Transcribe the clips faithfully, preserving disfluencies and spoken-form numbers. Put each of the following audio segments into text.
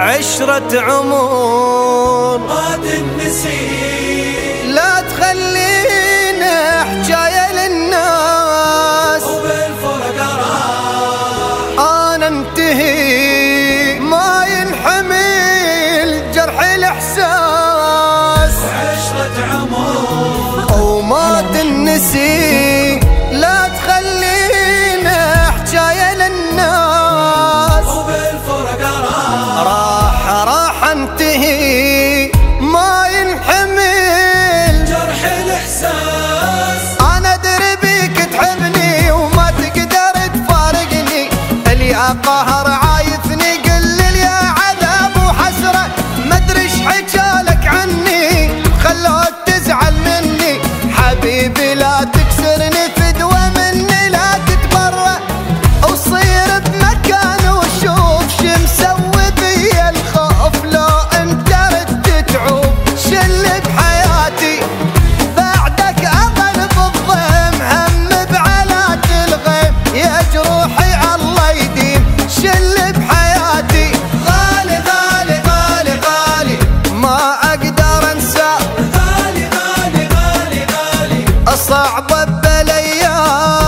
عشرة عمر ما تنسي، لا تخلينا حجاية للناس، وبالفرقة راح أنا انتهي ما ينحمل جرح الإحساس. عشرة عمر وما تنسي، لا تخلينا حجاية للناس، وبالفرقة راح راح راح انتهي ما ينحمل جرح الإحساس. انا ادري بيك تحبني وما تقدر تفارقني، اليا قهر عايفني قل لي يا عذاب وحسرة، ما ادري ايش حكالك عني خلوك تزعل مني، حبيبي لا تكسرني فدوة مني لا تتبرأ، وصير بمكان وشوف شو مسوي بي الخوف، لو انت ردت تعوب شل بحياتي بعدك اظل بالضيم، هم بعلات الغيم يا جروحي الله يديم، شل بحياتي غالي غالي غالي غالي ما اقدر انساه، غالي غالي غالي غالي صعبة بالايام.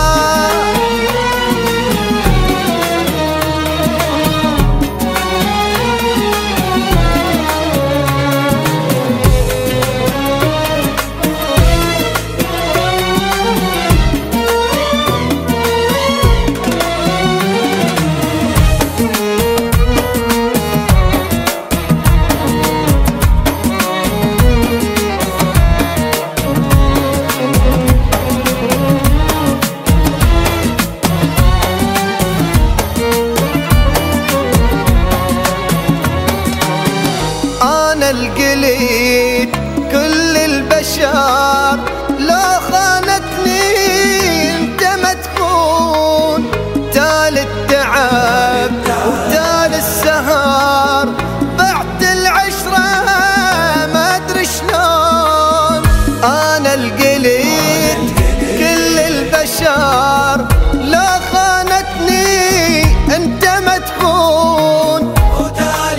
أنا القليل كل البشر لو خانتني انت ما تكون، تال التعب وتال السهر بعد العشرة ما ادري شلون، أنا القليل كل البشر لو خانتني انت ما تكون، وتالي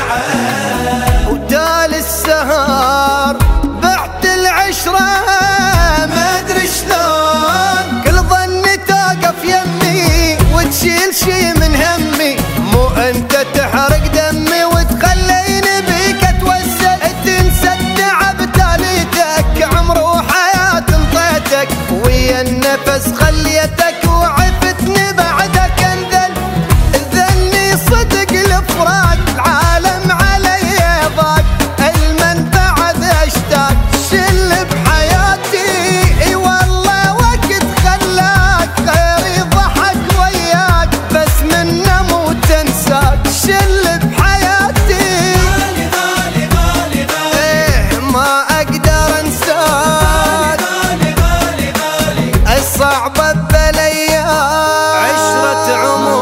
التعب وتالي السهر بعد العشرة ما ادري شلون، كل ظني توقف يمي وتشيل شي من همي، مو انت تحرق دمي وتخليني بيك اتوسل، تنسى التعب تاليتك عمر وحياة انطيتك، ويا النفس خليتك وعفتني بعدك انذل، ذني صدق الفراق العالم علي ضاق، المن بعد اشتاق شل بحياتي، اي والله وقت خلاك غيري ضحك وياك بس منه مو تنساك، شل بحياتي غالي غالي غالي غالي ايه ما اقدر انساك، غالي غالي غالي الصعبة بالايام. عشرة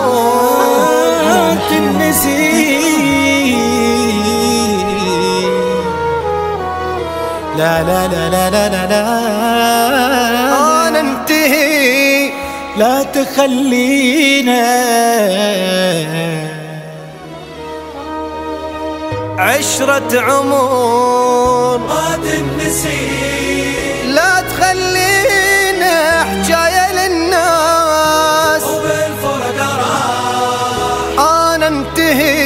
عمر تنسي، لا لا لا لا لا لا لا انا انتهي لا تخلينا. عشرة عمر ما تنسي، لا تخلينا حجاية للناس، وبالفرقة راح أنا انتهي